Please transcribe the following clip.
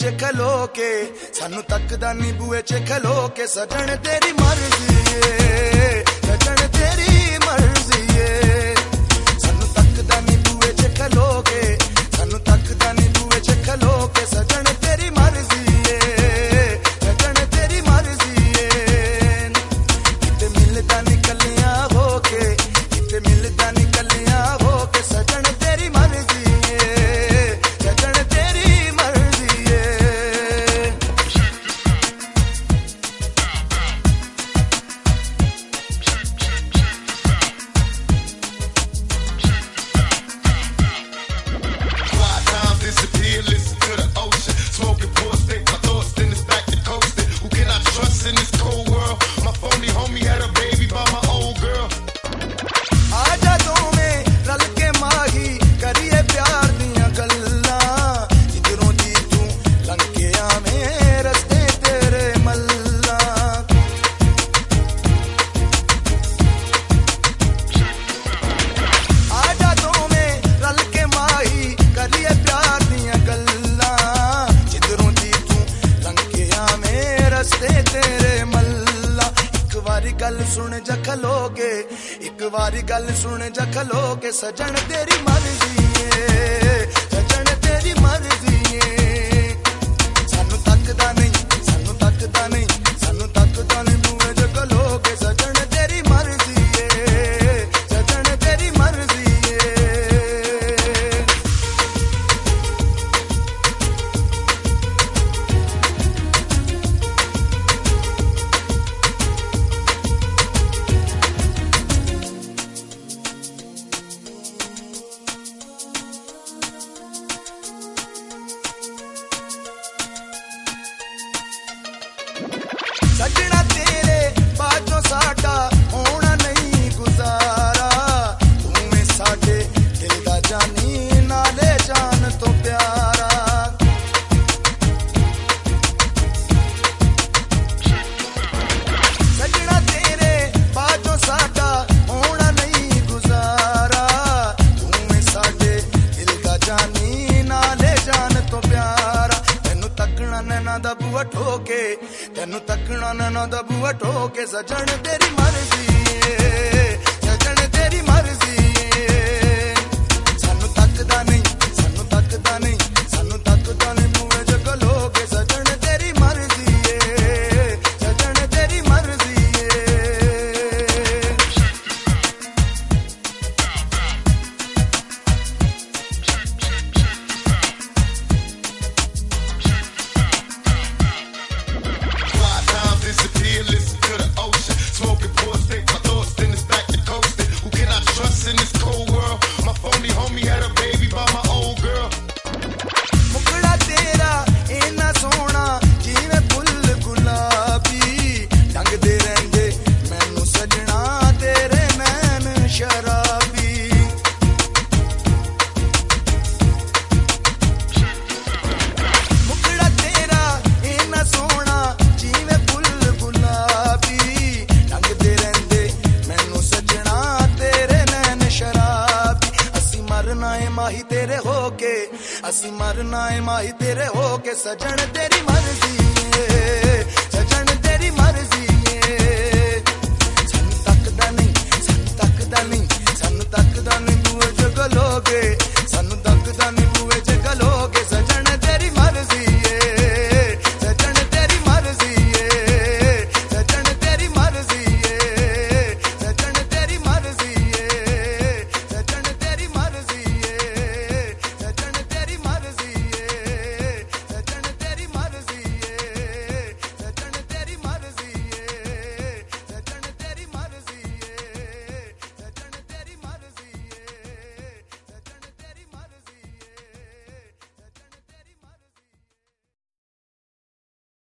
च खलो के सानू तकदा नी बूए च खलो के सजन तेरी मर्जी है सजन तेरी मर्जी है सानू तकदा नी बूए च खलो के सानू तकदा नी बूए च खलो के सजन तेरी मर्जी है सजन तेरी मर्जी है किते मिलदा नी कलियां होके किते मिलदा नी कलियां होके सजन तेरी मर्जी गल सुन जा खलो के एक बारी गल सुन जा खलो के सजन तेरी मर्जी है सजन तेरी मर्जी है सानू तकदा नहीं सानू तकदा नहीं सानू तकदा नहीं मुए जा खलो के सजन तेरी मर्जी है सजन तेरी मर्जी है सजना तेरे बाजों साडा होना नहीं गुजारा तू में साडे दिल दा जानी नाले जान तो प्यारा सजना तेरे बाजों साडा होना नहीं गुजारा तू में साडे दिल दा जानी नाले जान तो प्यारा तेनू तकना नैना दा बूआ ठोके तेनू तकना नैना दा बूआ ठोके सजन तेरी मर्जी है सजन तेरी मर्जी है सानू तकदा नहीं सानू तकदा नहीं सानू तकदा नहीं मुए च खलो के सजन तेरी मर्जी है सजन तेरी मर्जी है listen to the ocean, smoking port, think my thoughts, then it's back to coasting. Who can I trust in this cold world? My phony homie had a baby by my old girl. मुकड़ा तेरा इन्ना सोना जिवें full गुलाबी ढंगदे रहिंदे मैनू सजना तेरे नैन शराबी मुकड़ा तेरा इन्ना सोना जिवें फुल गुलाबी ढंगदे रहिंदे मैनू सजना तेरे नैन शराबी असी मरना है माही तेरे होके असी मरना है माही तेरे होके सजन तेरी मर्जी